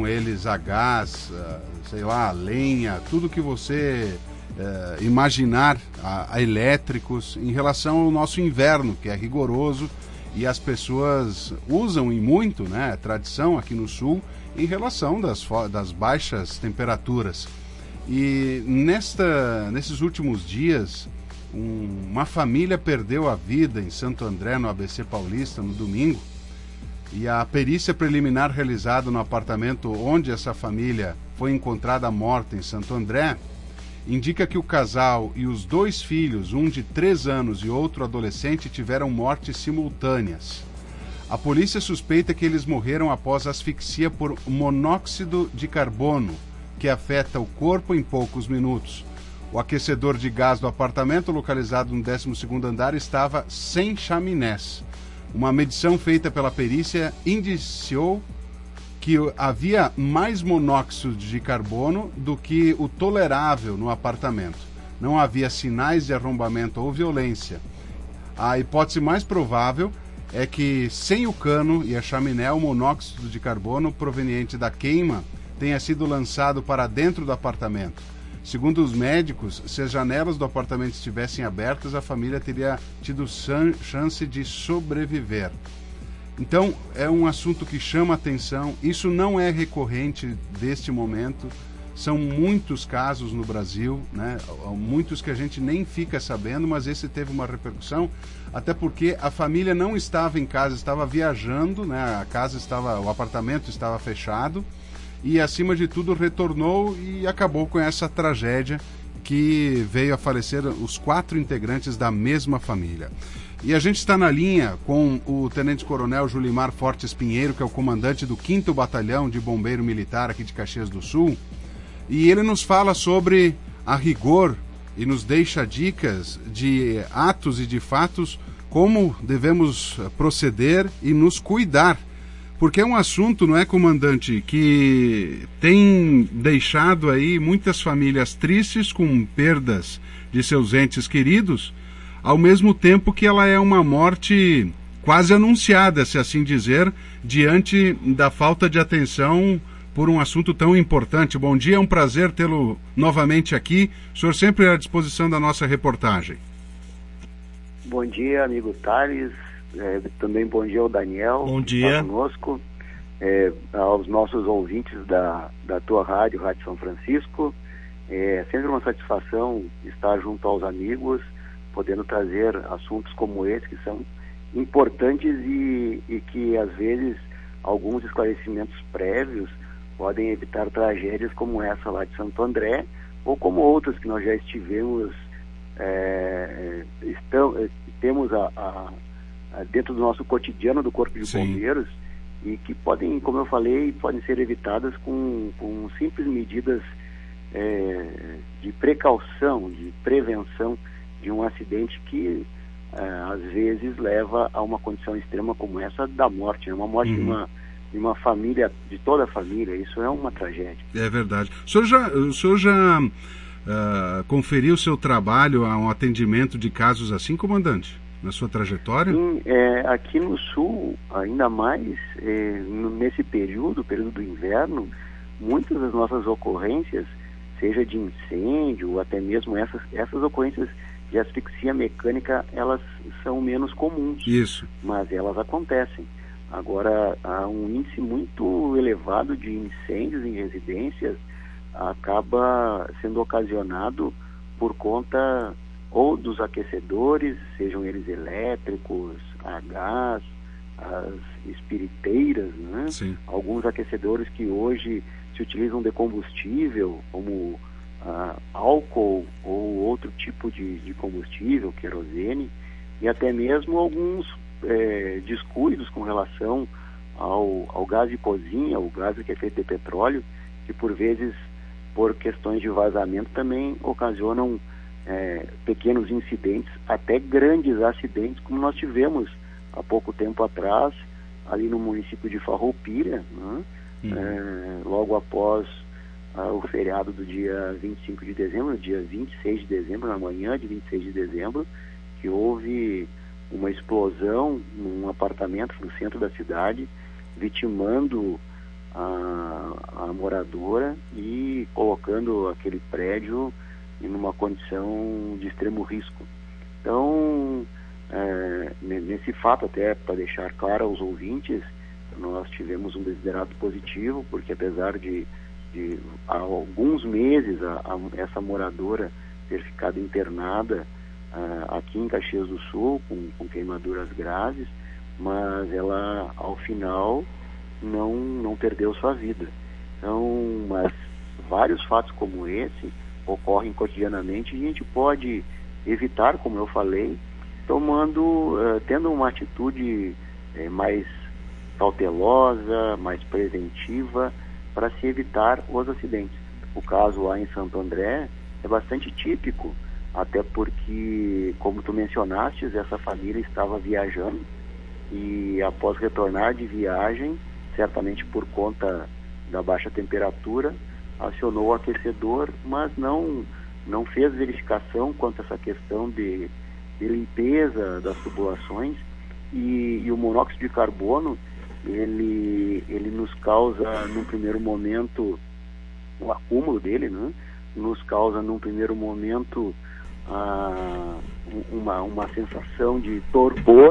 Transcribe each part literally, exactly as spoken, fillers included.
eles a gás, uh, sei lá, a lenha, tudo que você uh, imaginar, a, a elétricos, em relação ao nosso inverno, que é rigoroso, e as pessoas usam e muito, né, a tradição aqui no sul, em relação das, das baixas temperaturas. E nesta, nesses últimos dias, um, uma família perdeu a vida em Santo André, no A B C Paulista, no domingo. E a perícia preliminar realizada no apartamento onde essa família foi encontrada morta em Santo André indica que o casal e os dois filhos, um de três anos e outro adolescente, tiveram mortes simultâneas. A polícia suspeita que eles morreram após asfixia por monóxido de carbono, que afeta o corpo em poucos minutos. O aquecedor de gás do apartamento, localizado no décimo segundo andar, estava sem chaminés. Uma medição feita pela perícia indiciou que havia mais monóxido de carbono do que o tolerável no apartamento. Não havia sinais de arrombamento ou violência. A hipótese mais provável é que, sem o cano e a chaminé, o monóxido de carbono proveniente da queima tenha sido lançado para dentro do apartamento. Segundo os médicos, se as janelas do apartamento estivessem abertas, a família teria tido chance de sobreviver. Então, é um assunto que chama atenção. Isso não é recorrente deste momento. São muitos casos no Brasil, né? Muitos que a gente nem fica sabendo, mas esse teve uma repercussão, até porque a família não estava em casa, estava viajando, né? A casa estava, o apartamento estava fechado, e acima de tudo retornou e acabou com essa tragédia que veio a falecer os quatro integrantes da mesma família. E a gente está na linha com o Tenente-Coronel Julimar Fortes Pinheiro, que é o comandante do quinto Batalhão de Bombeiro Militar aqui de Caxias do Sul, e ele nos fala sobre a rigor e nos deixa dicas de atos e de fatos, como devemos proceder e nos cuidar. Porque é um assunto, não é, comandante, que tem deixado aí muitas famílias tristes com perdas de seus entes queridos, ao mesmo tempo que ela é uma morte quase anunciada, se assim dizer, diante da falta de atenção por um assunto tão importante. Bom dia, é um prazer tê-lo novamente aqui. O senhor sempre à disposição da nossa reportagem. Bom dia, amigo Thales. É, também bom dia ao Daniel. Bom dia. Que está conosco. É, aos nossos ouvintes da, da tua rádio, Rádio São Francisco. É sempre uma satisfação estar junto aos amigos, podendo trazer assuntos como esse, que são importantes e, e que, às vezes, alguns esclarecimentos prévios podem evitar tragédias como essa lá de Santo André, ou como outras que nós já estivemos, é, estamos, temos a, a, a dentro do nosso cotidiano do Corpo de Sim. Bombeiros, e que podem, como eu falei, podem ser evitadas com, com simples medidas é, de precaução, de prevenção de um acidente que é, às vezes leva a uma condição extrema como essa da morte, né? Uma morte uhum. de, uma, de uma família, de toda a família. Isso é uma tragédia. É verdade. O senhor já, o senhor já uh, conferiu seu trabalho a um atendimento de casos assim, comandante? Na sua trajetória? Sim, é, aqui no Sul, ainda mais é, nesse período, período do inverno, muitas das nossas ocorrências, seja de incêndio, ou até mesmo essas, essas ocorrências de asfixia mecânica, elas são menos comuns. Isso. Mas elas acontecem. Agora, há um índice muito elevado de incêndios em residências, acaba sendo ocasionado por conta ou dos aquecedores, sejam eles elétricos, a gás, as espiriteiras, né? Sim. Alguns aquecedores que hoje se utilizam de combustível, como ah, álcool ou outro tipo de, de combustível, querosene, e até mesmo alguns eh, descuidos com relação ao, ao gás de cozinha, o gás que é feito de petróleo, que por vezes, por questões de vazamento, também ocasionam É, pequenos incidentes, até grandes acidentes, como nós tivemos há pouco tempo atrás, ali no município de Farroupilha, né? Uhum. É, logo após ah, o feriado do dia vinte e cinco de dezembro, dia vinte e seis de dezembro, na manhã de vinte e seis de dezembro, que houve uma explosão num apartamento no centro da cidade, vitimando a, a moradora e colocando aquele prédio em uma condição de extremo risco. Então, é, nesse fato, até para deixar claro aos ouvintes, nós tivemos um desiderato positivo, porque apesar de, de há alguns meses a, a, essa moradora ter ficado internada uh, aqui em Caxias do Sul com, com queimaduras graves, mas ela ao final não, não perdeu sua vida. Então, mas vários fatos como esse ocorrem cotidianamente e a gente pode evitar, como eu falei, tomando, uh, tendo uma atitude uh, mais cautelosa, mais preventiva, para se evitar os acidentes. O caso lá em Santo André é bastante típico, até porque, como tu mencionaste, essa família estava viajando e após retornar de viagem, certamente por conta da baixa temperatura, acionou o aquecedor, mas não, não fez verificação quanto a essa questão de, de limpeza das tubulações e, e o monóxido de carbono ele, ele nos causa, num primeiro momento, o acúmulo dele, né? Nos causa, num primeiro momento, ah, uma, uma sensação de torpor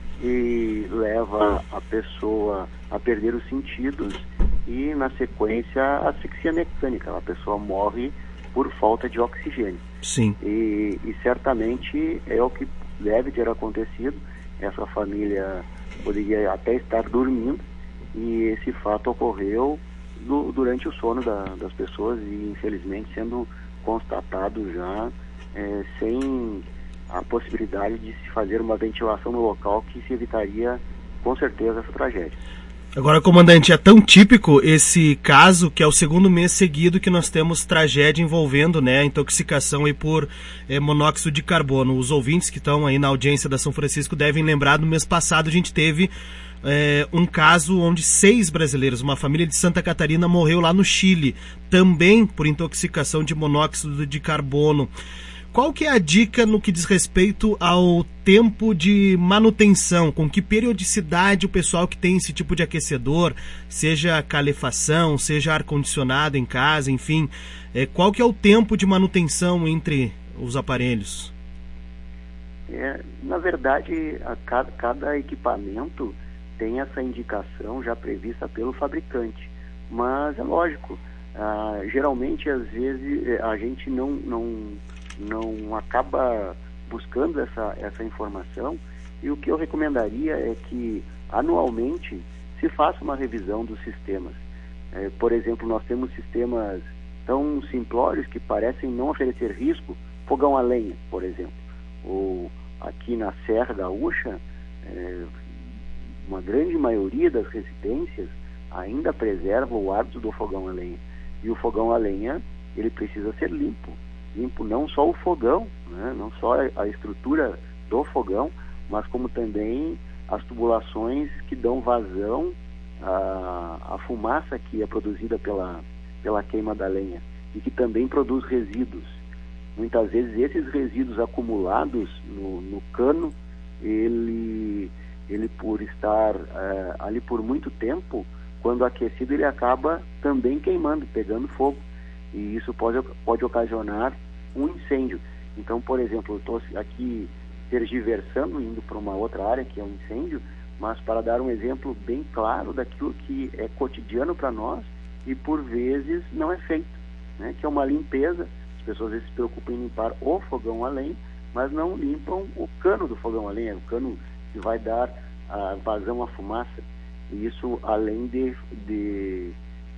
e leva a pessoa a perder os sentidos e, na sequência, a asfixia mecânica. A pessoa morre por falta de oxigênio. Sim. E, e certamente é o que deve ter acontecido. Essa família poderia até estar dormindo e esse fato ocorreu do, durante o sono da, das pessoas e, infelizmente, sendo constatado já é, sem a possibilidade de se fazer uma ventilação no local, que se evitaria com certeza essa tragédia. Agora, comandante, é tão típico esse caso que é o segundo mês seguido que nós temos tragédia envolvendo, né, a intoxicação aí por é, monóxido de carbono. Os ouvintes que estão aí na audiência da São Francisco devem lembrar, no mês passado a gente teve é, um caso onde seis brasileiros, uma família de Santa Catarina, morreu lá no Chile, também por intoxicação de monóxido de carbono. Qual que é a dica no que diz respeito ao tempo de manutenção? Com que periodicidade o pessoal que tem esse tipo de aquecedor, seja calefação, seja ar-condicionado em casa, enfim, é, qual que é o tempo de manutenção entre os aparelhos? É, na verdade, a cada, cada equipamento tem essa indicação já prevista pelo fabricante, mas é lógico, ah, geralmente às vezes a gente não... não não acaba buscando essa, essa informação, e o que eu recomendaria é que anualmente se faça uma revisão dos sistemas. É, por exemplo, nós temos sistemas tão simplórios que parecem não oferecer risco, fogão a lenha, por exemplo, ou aqui na Serra Gaúcha, é, uma grande maioria das residências ainda preserva o hábito do fogão a lenha, e o fogão a lenha ele precisa ser limpo. Limpo não só o fogão, né, não só a estrutura do fogão, mas como também as tubulações que dão vazão à, à fumaça que é produzida pela, pela queima da lenha e que também produz resíduos. Muitas vezes esses resíduos acumulados no, no cano, ele, ele por estar é, ali por muito tempo, quando aquecido ele acaba também queimando, pegando fogo. E isso pode, pode ocasionar um incêndio. Então, por exemplo, eu estou aqui tergiversando, indo para uma outra área que é um incêndio, mas para dar um exemplo bem claro daquilo que é cotidiano para nós e por vezes não é feito, né? Que é uma limpeza. As pessoas às vezes se preocupam em limpar o fogão a lenha, mas não limpam o cano do fogão a lenha, o cano que vai dar a vazão à fumaça. E isso, além de, de,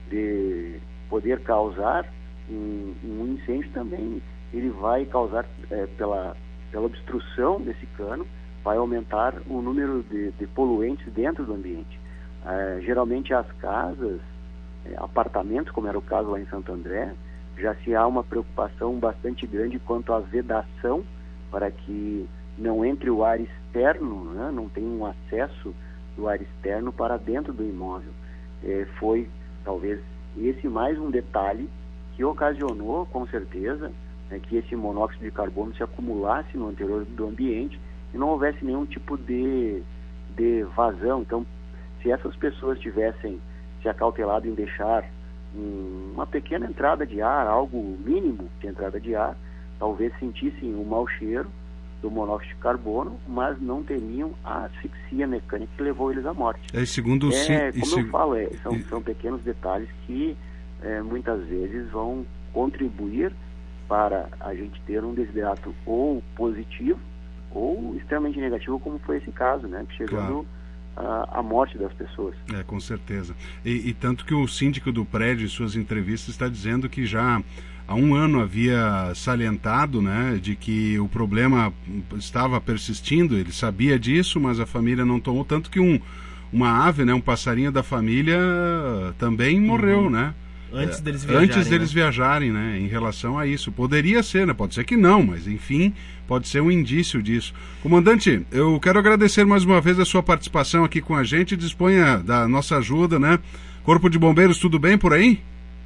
de poder causar Um, um incêndio, também ele vai causar é, pela, pela obstrução desse cano, vai aumentar o número de, de poluentes dentro do ambiente. É, geralmente as casas, é, apartamentos, como era o caso lá em Santo André, já se há uma preocupação bastante grande quanto à vedação, para que não entre o ar externo, né, não tenha um acesso do ar externo para dentro do imóvel. É, foi talvez esse mais um detalhe que ocasionou, com certeza, né, que esse monóxido de carbono se acumulasse no interior do ambiente e não houvesse nenhum tipo de, de vazão. Então, se essas pessoas tivessem se acautelado em deixar um, uma pequena entrada de ar, algo mínimo de entrada de ar, talvez sentissem o mau cheiro do monóxido de carbono, mas não teriam a asfixia mecânica que levou eles à morte. É, segundo o é, como se... eu falo, é, são, são pequenos detalhes que é, muitas vezes vão contribuir para a gente ter um desidrato ou positivo ou extremamente negativo, como foi esse caso, né? Chegando claro. à morte das pessoas. É, com certeza. E, e tanto que o síndico do prédio, em suas entrevistas, está dizendo que já há um ano havia salientado, né, de que o problema estava persistindo, ele sabia disso, mas a família não tomou, tanto que um, uma ave, né, um passarinho da família também morreu, uhum. né? Antes deles viajarem. Antes deles né? viajarem, né, em relação a isso. Poderia ser, né, pode ser que não, mas enfim, pode ser um indício disso. Comandante, eu quero agradecer mais uma vez a sua participação aqui com a gente, disponha da nossa ajuda, né? Corpo de Bombeiros, tudo bem por aí?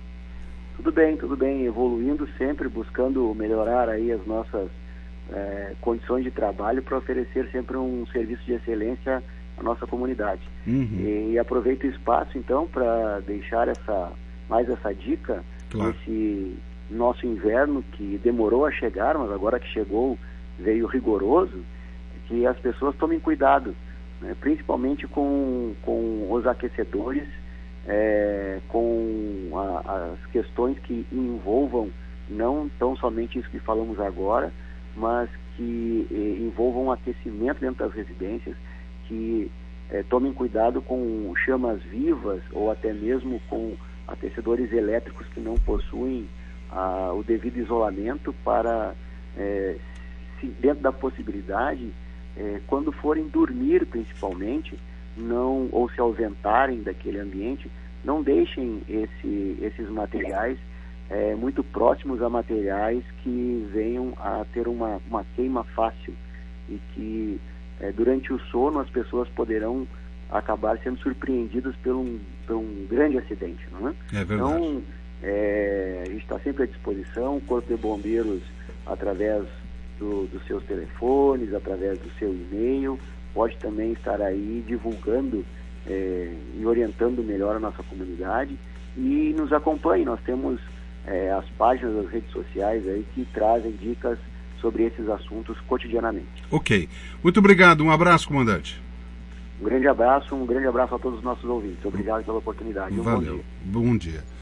Tudo bem, tudo bem, evoluindo sempre, buscando melhorar aí as nossas é, condições de trabalho para oferecer sempre um serviço de excelência à nossa comunidade. Uhum. E, e aproveito o espaço, então, para deixar essa, mais essa dica, claro. Esse nosso inverno que demorou a chegar, mas agora que chegou veio rigoroso, que as pessoas tomem cuidado, né, principalmente com, com os aquecedores, É, com a, as questões que envolvam não tão somente isso que falamos agora, mas que eh, envolvam o aquecimento dentro das residências, que eh, tomem cuidado com chamas vivas ou até mesmo com aquecedores elétricos que não possuem ah, o devido isolamento para, eh, se, dentro da possibilidade, eh, quando forem dormir principalmente, não, ou se ausentarem daquele ambiente, não deixem esse, esses materiais é, muito próximos a materiais que venham a ter uma, uma queima fácil e que é, durante o sono as pessoas poderão acabar sendo surpreendidas por um, por um grande acidente, não é? É verdade. Então, é, a gente está sempre à disposição, o Corpo de Bombeiros, através do, dos seus telefones, através do seu e-mail, pode também estar aí divulgando é, e orientando melhor a nossa comunidade, e nos acompanhe. Nós temos é, as páginas das redes sociais aí que trazem dicas sobre esses assuntos cotidianamente. Ok. Muito obrigado. Um abraço, comandante. Um grande abraço, um grande abraço a todos os nossos ouvintes. Obrigado pela oportunidade. Um Valeu. bom dia. Bom dia.